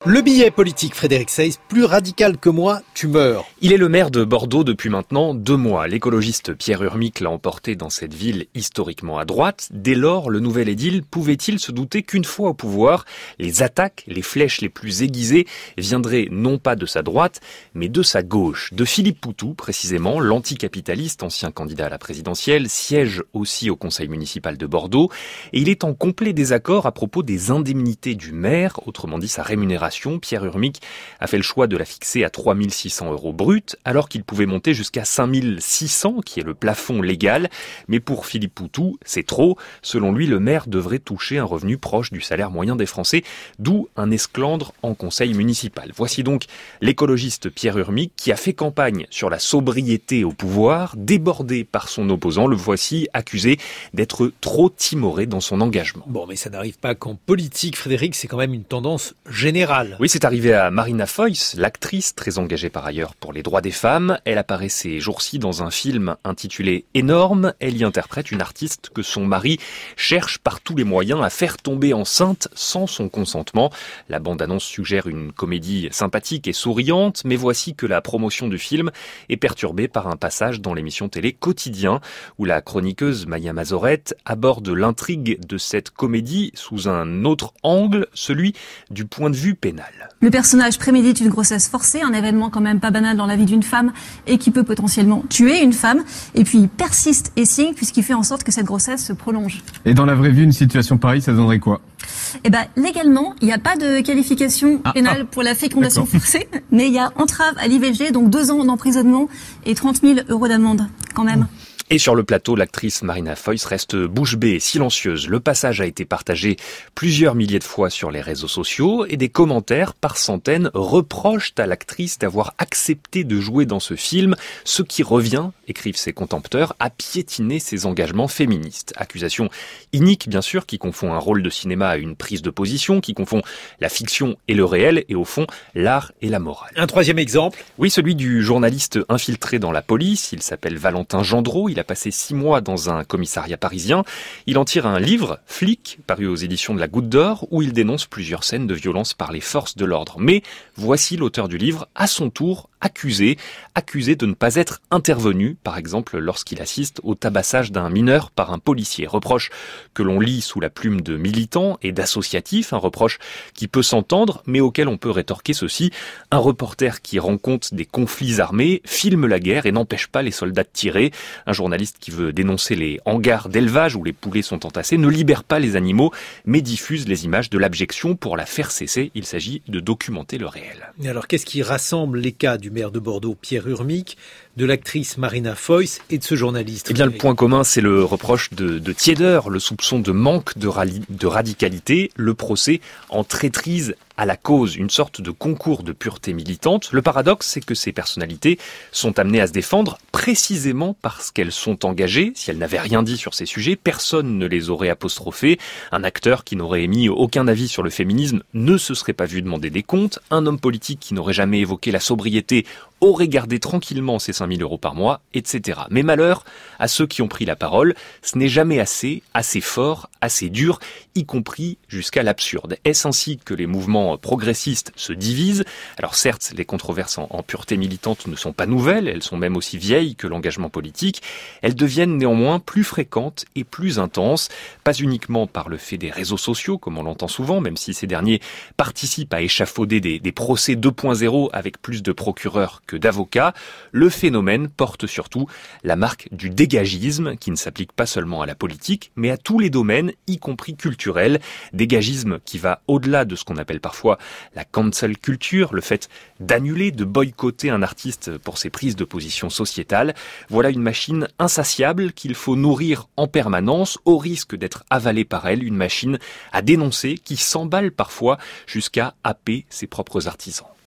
Le billet politique, Frédéric Seyss, plus radical que moi, tu meurs. Il est le maire de Bordeaux depuis maintenant 2 mois. L'écologiste Pierre Urmic l'a emporté dans cette ville historiquement à droite. Dès lors, le nouvel édile pouvait-il se douter qu'une fois au pouvoir, les attaques, les flèches les plus aiguisées viendraient non pas de sa droite, mais de sa gauche. De Philippe Poutou, précisément, l'anticapitaliste, ancien candidat à la présidentielle, siège aussi au conseil municipal de Bordeaux. Et il est en complet désaccord à propos des indemnités du maire, autrement dit sa rémunération. Pierre Urmic a fait le choix de la fixer à 3 600 € brut, alors qu'il pouvait monter jusqu'à 5 600, qui est le plafond légal. Mais pour Philippe Poutou, c'est trop. Selon lui, le maire devrait toucher un revenu proche du salaire moyen des Français, d'où un esclandre en conseil municipal. Voici donc l'écologiste Pierre Urmic qui a fait campagne sur la sobriété au pouvoir, débordé par son opposant. Le voici accusé d'être trop timoré dans son engagement. Bon, mais ça n'arrive pas qu'en politique, Frédéric, c'est quand même une tendance générale. Oui, c'est arrivé à Marina Foïs, l'actrice, très engagée par ailleurs pour les droits des femmes. Elle apparaît ces jours-ci dans un film intitulé Énorme. Elle y interprète une artiste que son mari cherche par tous les moyens à faire tomber enceinte sans son consentement. La bande-annonce suggère une comédie sympathique et souriante, mais voici que la promotion du film est perturbée par un passage dans l'émission télé Quotidien, où la chroniqueuse Maya Mazorette aborde l'intrigue de cette comédie sous un autre angle, celui du point de vue pénal. Le personnage prémédite une grossesse forcée, un événement quand même pas banal dans la vie d'une femme et qui peut potentiellement tuer une femme. Et puis il persiste et signe puisqu'il fait en sorte que cette grossesse se prolonge. Et dans la vraie vie, une situation pareille, ça donnerait quoi ? Eh ben, légalement, il n'y a pas de qualification pénale pour la fécondation forcée, mais il y a entrave à l'IVG, donc 2 ans d'emprisonnement et 30 000 € d'amende quand même. Et sur le plateau, l'actrice Marina Foïs reste bouche bée et silencieuse. Le passage a été partagé plusieurs milliers de fois sur les réseaux sociaux et des commentaires par centaines reprochent à l'actrice d'avoir accepté de jouer dans ce film, ce qui revient, écrivent ses contempteurs, à piétiner ses engagements féministes. Accusation inique, bien sûr, qui confond un rôle de cinéma à une prise de position, qui confond la fiction et le réel, et au fond, l'art et la morale. Un troisième exemple ? Oui, celui du journaliste infiltré dans la police. Il s'appelle Valentin Gendreau. Il a passé 6 mois dans un commissariat parisien. Il en tire un livre, Flic, paru aux éditions de la Goutte d'Or, où il dénonce plusieurs scènes de violence par les forces de l'ordre. Mais voici l'auteur du livre, à son tour, accusé de ne pas être intervenu, par exemple lorsqu'il assiste au tabassage d'un mineur par un policier. Reproche que l'on lit sous la plume de militants et d'associatifs, un reproche qui peut s'entendre, mais auquel on peut rétorquer ceci. Un reporter qui rend compte des conflits armés filme la guerre et n'empêche pas les soldats de tirer. Un journaliste qui veut dénoncer les hangars d'élevage où les poulets sont entassés ne libère pas les animaux, mais diffuse les images de l'abjection pour la faire cesser. Il s'agit de documenter le réel. Et alors, qu'est-ce qui rassemble les cas du maire de Bordeaux, Pierre Urmic, de l'actrice Marina Foïs et de ce journaliste? Eh bien, le point commun, c'est le reproche de tiédeur, le soupçon de manque de radicalité, le procès en traîtrise à la cause, une sorte de concours de pureté militante. Le paradoxe, c'est que ces personnalités sont amenées à se défendre précisément parce qu'elles sont engagées. Si elles n'avaient rien dit sur ces sujets, personne ne les aurait apostrophées. Un acteur qui n'aurait émis aucun avis sur le féminisme ne se serait pas vu demander des comptes. Un homme politique qui n'aurait jamais évoqué la sobriété aurait gardé tranquillement ses 5 000 € par mois, etc. Mais malheur à ceux qui ont pris la parole, ce n'est jamais assez fort, assez dur, y compris jusqu'à l'absurde. Est-ce ainsi que les mouvements progressistes se divisent? Alors certes, les controverses en pureté militante ne sont pas nouvelles, elles sont même aussi vieilles que l'engagement politique. Elles deviennent néanmoins plus fréquentes et plus intenses, pas uniquement par le fait des réseaux sociaux, comme on l'entend souvent, même si ces derniers participent à échafauder des procès 2.0 avec plus de procureurs que d'avocats. Le phénomène porte surtout la marque du dégagisme, qui ne s'applique pas seulement à la politique, mais à tous les domaines, y compris culturels. Dégagisme qui va au-delà de ce qu'on appelle parfois la cancel culture, le fait d'annuler, de boycotter un artiste pour ses prises de position sociétales. Voilà une machine insatiable qu'il faut nourrir en permanence, au risque d'être avalée par elle, une machine à dénoncer qui s'emballe parfois jusqu'à happer ses propres artisans.